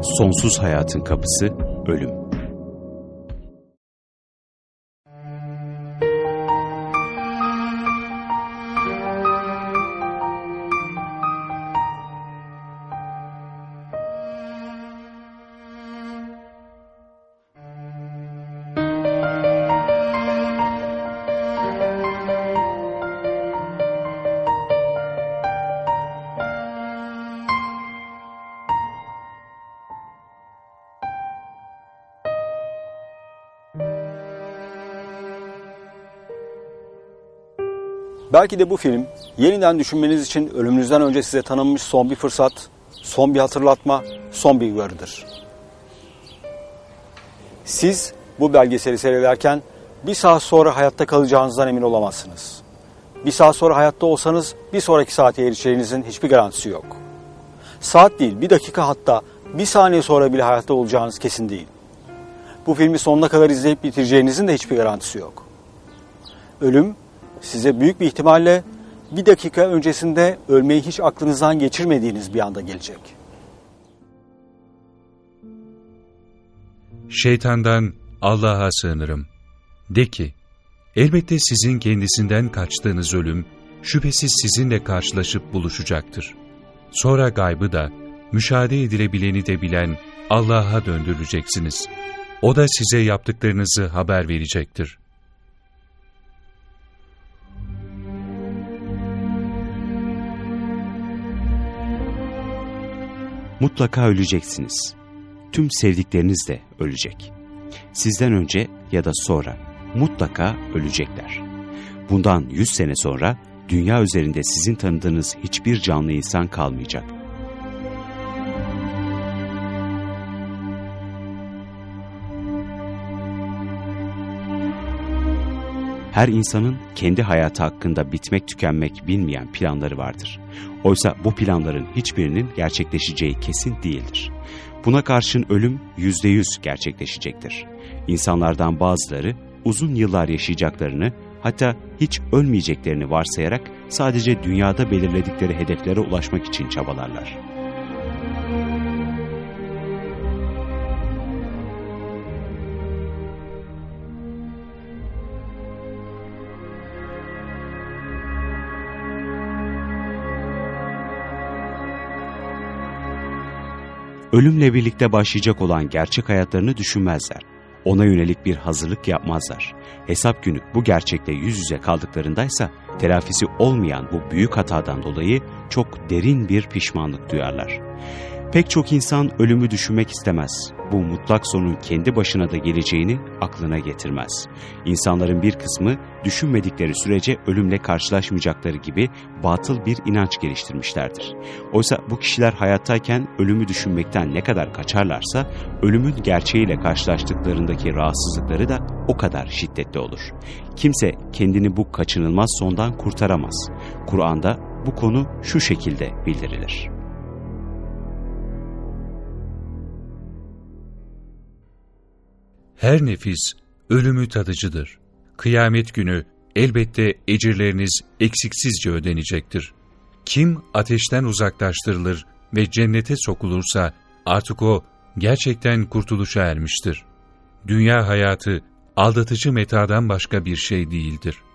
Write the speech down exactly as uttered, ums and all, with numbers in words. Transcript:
Sonsuz hayatın kapısı ölüm. Belki de bu film yeniden düşünmeniz için ölümünüzden önce size tanınmış son bir fırsat, son bir hatırlatma, son bir uyarıdır. Siz bu belgeseli seyrederken bir saat sonra hayatta kalacağınızdan emin olamazsınız. Bir saat sonra hayatta olsanız bir sonraki saate erişeceğinizin hiçbir garantisi yok. Saat değil, bir dakika, hatta bir saniye sonra bile hayatta olacağınız kesin değil. Bu filmi sonuna kadar izleyip bitireceğinizin de hiçbir garantisi yok. Ölüm size büyük bir ihtimalle bir dakika öncesinde ölmeyi hiç aklınızdan geçirmediğiniz bir anda gelecek. Şeytandan Allah'a sığınırım. De ki, elbette sizin kendisinden kaçtığınız ölüm, şüphesiz sizinle karşılaşıp buluşacaktır. Sonra gaybı da, müşahede edilebileni de bilen Allah'a döndürüleceksiniz. O da size yaptıklarınızı haber verecektir. Mutlaka öleceksiniz. Tüm sevdikleriniz de ölecek. Sizden önce ya da sonra mutlaka ölecekler. Bundan yüz sene sonra dünya üzerinde sizin tanıdığınız hiçbir canlı insan kalmayacak. Her insanın kendi hayatı hakkında bitmek tükenmek bilmeyen planları vardır. Oysa bu planların hiçbirinin gerçekleşeceği kesin değildir. Buna karşın ölüm yüzde yüz gerçekleşecektir. İnsanlardan bazıları uzun yıllar yaşayacaklarını, hatta hiç ölmeyeceklerini varsayarak sadece dünyada belirledikleri hedeflere ulaşmak için çabalarlar. Ölümle birlikte başlayacak olan gerçek hayatlarını düşünmezler. Ona yönelik bir hazırlık yapmazlar. Hesap günü bu gerçekle yüz yüze kaldıklarındaysa telafisi olmayan bu büyük hatadan dolayı çok derin bir pişmanlık duyarlar. Pek çok insan ölümü düşünmek istemez. Bu mutlak sonun kendi başına da geleceğini aklına getirmez. İnsanların bir kısmı düşünmedikleri sürece ölümle karşılaşmayacakları gibi batıl bir inanç geliştirmişlerdir. Oysa bu kişiler hayattayken ölümü düşünmekten ne kadar kaçarlarsa ölümün gerçeğiyle karşılaştıklarındaki rahatsızlıkları da o kadar şiddetli olur. Kimse kendini bu kaçınılmaz sondan kurtaramaz. Kur'an'da bu konu şu şekilde bildirilir. Her nefis ölümü tadıcıdır. Kıyamet günü elbette ecirleriniz eksiksizce ödenecektir. Kim ateşten uzaklaştırılır ve cennete sokulursa artık o gerçekten kurtuluşa ermiştir. Dünya hayatı aldatıcı metadan başka bir şey değildir.